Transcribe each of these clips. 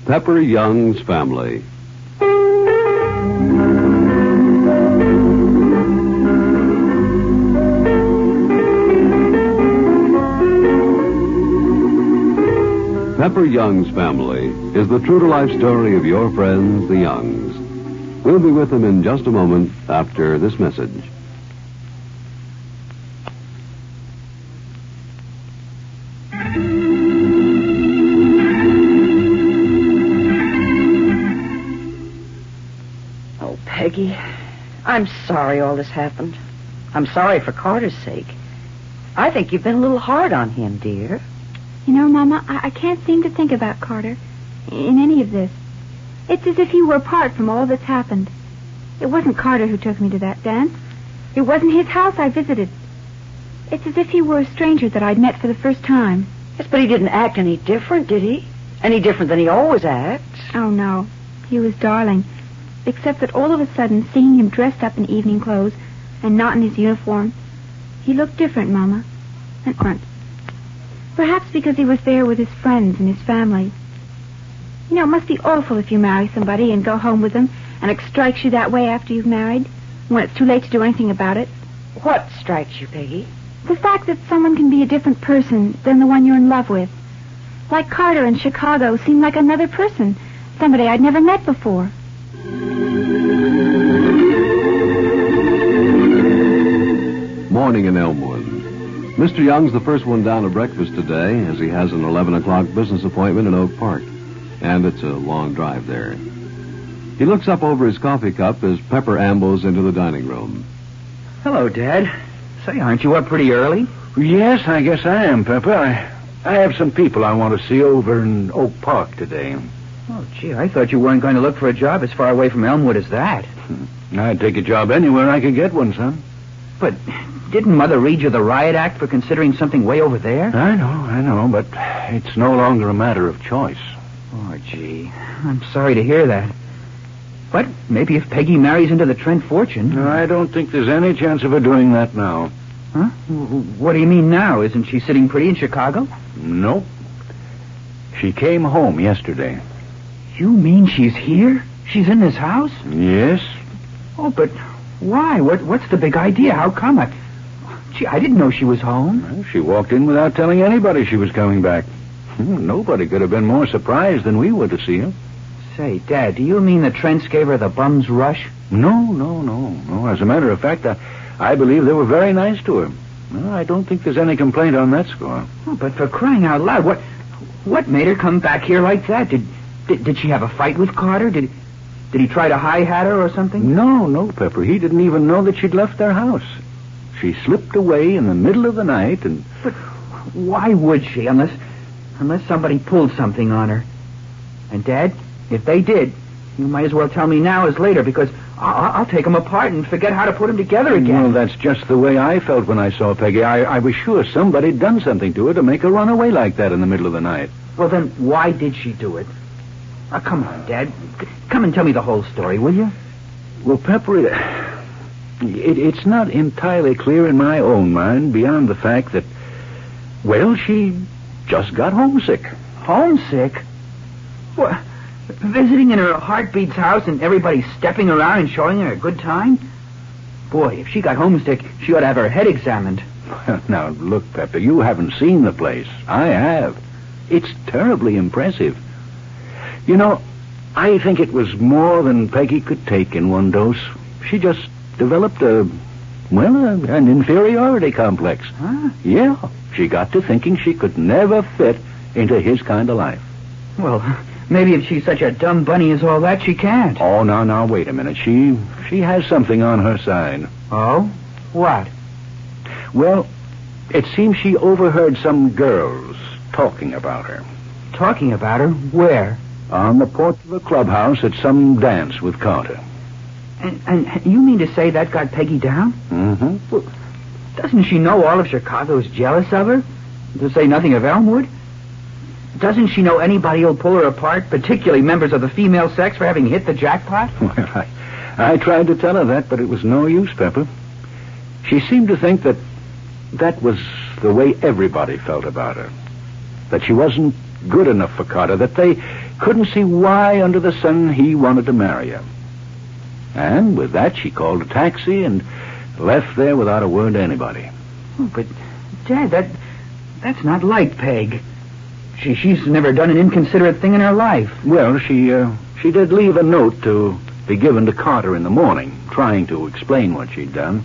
Pepper Young's Family. Pepper Young's Family is the true-to-life story of your friends, the Youngs. We'll be with them in just a moment after this message. Oh, Peggy, I'm sorry all this happened. I'm sorry for Carter's sake. I think you've been a little hard on him, dear. You know, Mama, I can't seem to think about Carter in any of this. It's as if he were apart from all that's happened. It wasn't Carter who took me to that dance. It wasn't his house I visited. It's as if he were a stranger that I'd met for the first time. Yes, but he didn't act any different, did he? Any different than he always acts. Oh, no. He was darling. Except that all of a sudden, seeing him dressed up in evening clothes and not in his uniform, he looked different, Mama. And perhaps because he was there with his friends and his family. You know, it must be awful if you marry somebody and go home with them, and it strikes you that way after you've married, when it's too late to do anything about it. What strikes you, Peggy? The fact that someone can be a different person than the one you're in love with. Like Carter in Chicago seemed like another person, somebody I'd never met before. Morning in Elmwood. Mr. Young's the first one down to breakfast today, as he has an 11 o'clock business appointment in Oak Park. And it's a long drive there. He looks up over his coffee cup as Pepper ambles into the dining room. Hello, Dad. Say, aren't you up pretty early? Yes, I guess I am, Pepper. I have some people I want to see over in Oak Park today. Oh, gee, I thought you weren't going to look for a job as far away from Elmwood as that. I'd take a job anywhere I could get one, son. But didn't Mother read you the Riot Act for considering something way over there? I know, but it's no longer a matter of choice. Oh, gee, I'm sorry to hear that. But maybe if Peggy marries into the Trent fortune... No, I don't think there's any chance of her doing that now. Huh? What do you mean now? Isn't she sitting pretty in Chicago? Nope. She came home yesterday. You mean she's here? She's in this house? Yes. Oh, but why? What's the big idea? How come? Gee, I didn't know she was home. Well, she walked in without telling anybody she was coming back. Nobody could have been more surprised than we were to see her. Say, Dad, do you mean the Trents gave her the bum's rush? No. As a matter of fact, I believe they were very nice to her. No, I don't think there's any complaint on that score. Oh, but for crying out loud, what made her come back here like that? Did she have a fight with Carter? Did he try to high-hat her or something? No, Pepper. He didn't even know that she'd left their house. She slipped away in the middle of the night and... But why would she, unless somebody pulled something on her? And, Dad, if they did, you might as well tell me now as later, because I'll take them apart and forget how to put them together again. Well, that's just the way I felt when I saw Peggy. I was sure somebody'd done something to her to make her run away like that in the middle of the night. Well, then why did she do it? Come on, Dad. Come and tell me the whole story, will you? Well, Pepper, it's not entirely clear in my own mind beyond the fact that, well, she just got homesick. Homesick? What? Visiting in her heartbeat's house and everybody stepping around and showing her a good time? Boy, if she got homesick, she ought to have her head examined. Well, now, look, Pepper, you haven't seen the place. I have. It's terribly impressive. You know, I think it was more than Peggy could take in one dose. She just developed an inferiority complex. Huh? Yeah, she got to thinking she could never fit into his kind of life. Well, maybe if she's such a dumb bunny as all that, she can't. Oh, now, wait a minute. She has something on her side. Oh? What? Well, it seems she overheard some girls talking about her. Talking about her? Where? On the porch of a clubhouse at some dance with Carter. And you mean to say that got Peggy down? Mm-hmm. Well, doesn't she know all of Chicago's jealous of her? To say nothing of Elmwood? Doesn't she know anybody who'll pull her apart, particularly members of the female sex, for having hit the jackpot? Well, I tried to tell her that, but it was no use, Pepper. She seemed to think that was the way everybody felt about her. That she wasn't good enough for Carter, that couldn't see why under the sun he wanted to marry her. And with that, she called a taxi and left there without a word to anybody. Oh, but, Dad, that's not like Peg. She's never done an inconsiderate thing in her life. Well, she did leave a note to be given to Carter in the morning, trying to explain what she'd done.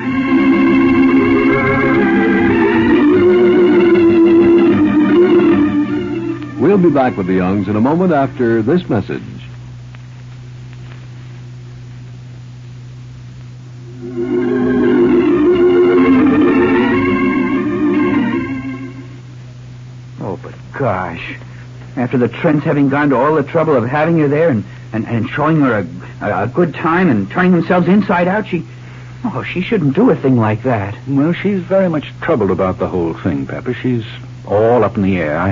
We'll be back with the Youngs in a moment after this message. Oh, but gosh. After the Trents having gone to all the trouble of having her there and showing her a good time and turning themselves inside out, she shouldn't do a thing like that. Well, she's very much troubled about the whole thing, Pepper. She's all up in the air.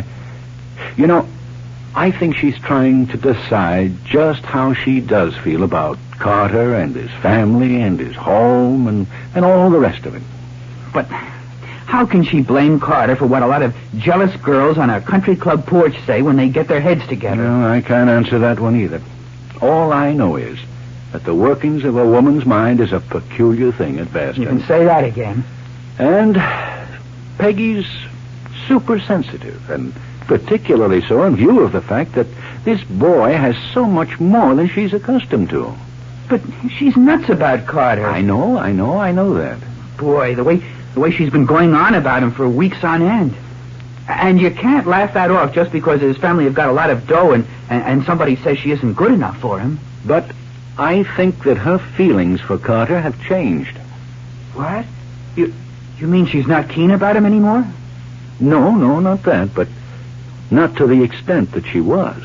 I think she's trying to decide just how she does feel about Carter and his family and his home and all the rest of it. But how can she blame Carter for what a lot of jealous girls on a country club porch say when they get their heads together? No, I can't answer that one either. All I know is that the workings of a woman's mind is a peculiar thing at best. You can say that again. And Peggy's super sensitive, and particularly so in view of the fact that this boy has so much more than she's accustomed to. But she's nuts about Carter. I know that. Boy, the way she's been going on about him for weeks on end. And you can't laugh that off just because his family have got a lot of dough and somebody says she isn't good enough for him. But I think that her feelings for Carter have changed. What? You mean she's not keen about him anymore? No, not that, but not to the extent that she was.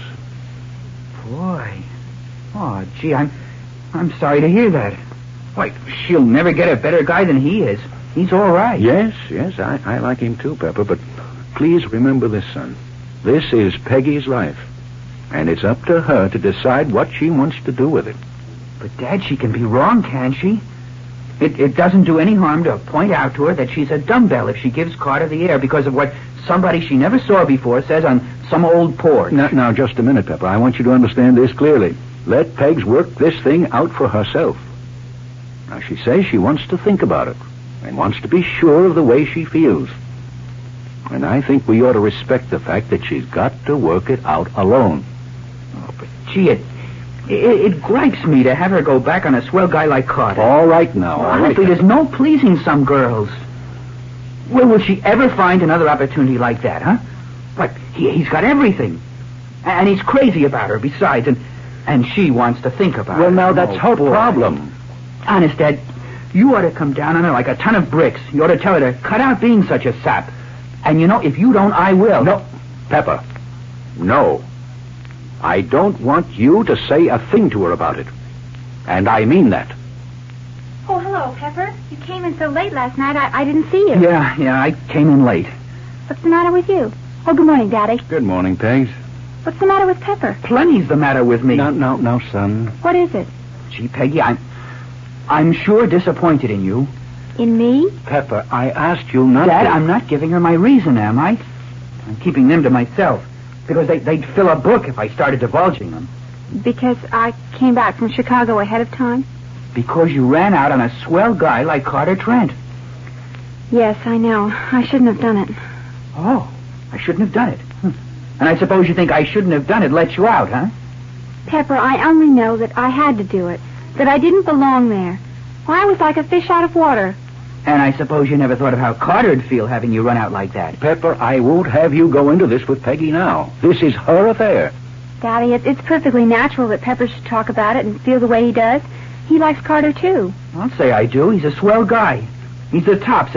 Boy. Oh, gee, I'm sorry to hear that. Why, she'll never get a better guy than he is. He's all right. Yes, I like him too, Pepper, but please remember this, son. This is Peggy's life, and it's up to her to decide what she wants to do with it. But, Dad, she can be wrong, can't she? It doesn't do any harm to point out to her that she's a dumbbell if she gives Carter the air because of what somebody she never saw before says on some old porch. Now, just a minute, Pepper. I want you to understand this clearly. Let Peggs work this thing out for herself. Now, she says she wants to think about it and wants to be sure of the way she feels. And I think we ought to respect the fact that she's got to work it out alone. Oh, but, gee, it gripes me to have her go back on a swell guy like Carter. All right now. Honestly, there's no pleasing some girls. Where will she ever find another opportunity like that, huh? What, he's got everything. And he's crazy about her besides, and she wants to think about it. Well, now, that's her problem. Honest, Dad, you ought to come down on her like a ton of bricks. You ought to tell her to cut out being such a sap. And if you don't, I will. No, Pepper, no. I don't want you to say a thing to her about it. And I mean that. Oh, hello, Pepper. You came in so late last night, I didn't see you. Yeah, I came in late. What's the matter with you? Oh, good morning, Daddy. Good morning, Peggs. What's the matter with Pepper? Plenty's the matter with me. Now, son. What is it? Gee, Peggy, I'm sure disappointed in you. In me? Pepper, I asked you not Dad, to... I'm not giving her my reason, am I? I'm keeping them to myself. Because they'd fill a book if I started divulging them. Because I came back from Chicago ahead of time? Because you ran out on a swell guy like Carter Trent. Yes, I know. I shouldn't have done it. Oh, I shouldn't have done it. And I suppose you think I shouldn't have done it let you out, huh? Pepper, I only know that I had to do it. That I didn't belong there. Why, I was like a fish out of water. And I suppose you never thought of how Carter'd feel having you run out like that. Pepper, I won't have you go into this with Peggy now. This is her affair. Daddy, it's perfectly natural that Pepper should talk about it and feel the way he does. He likes Carter, too. I'll say I do. He's a swell guy. He's the tops,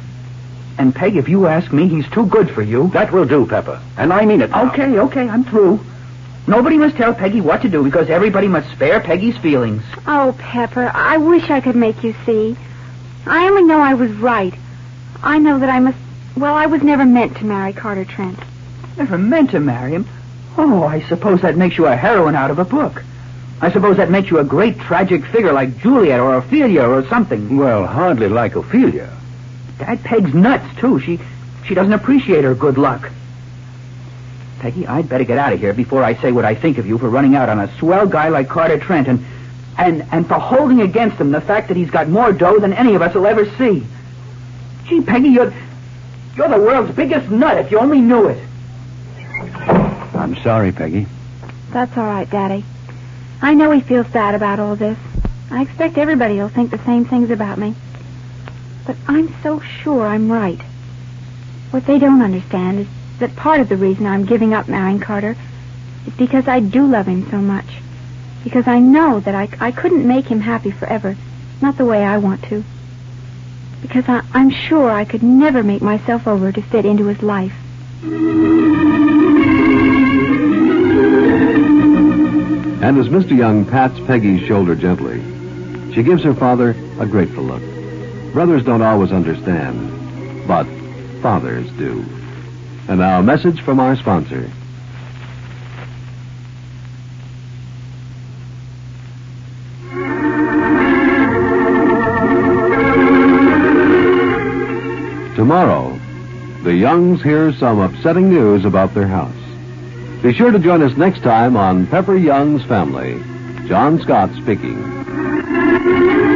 and Peg, if you ask me, he's too good for you. That will do, Pepper. And I mean it now. Okay, I'm through. Nobody must tell Peggy what to do because everybody must spare Peggy's feelings. Oh, Pepper, I wish I could make you see. I only know I was right. I know that I was never meant to marry Carter Trent. Never meant to marry him? Oh, I suppose that makes you a heroine out of a book. I suppose that makes you a great tragic figure like Juliet or Ophelia or something. Well, hardly like Ophelia. That Peg's nuts, too. She doesn't appreciate her good luck. Peggy, I'd better get out of here before I say what I think of you for running out on a swell guy like Carter Trent and for holding against him the fact that he's got more dough than any of us will ever see. Gee, Peggy, you're the world's biggest nut if you only knew it. I'm sorry, Peggy. That's all right, Daddy. I know he feels bad about all this. I expect everybody will think the same things about me. But I'm so sure I'm right. What they don't understand is that part of the reason I'm giving up marrying Carter is because I do love him so much. Because I know that I couldn't make him happy forever, not the way I want to. Because I'm sure I could never make myself over to fit into his life. And as Mr. Young pats Peggy's shoulder gently, she gives her father a grateful look. Brothers don't always understand, but fathers do. And now a message from our sponsor. Tomorrow, the Youngs hear some upsetting news about their house. Be sure to join us next time on Pepper Young's Family. John Scott speaking.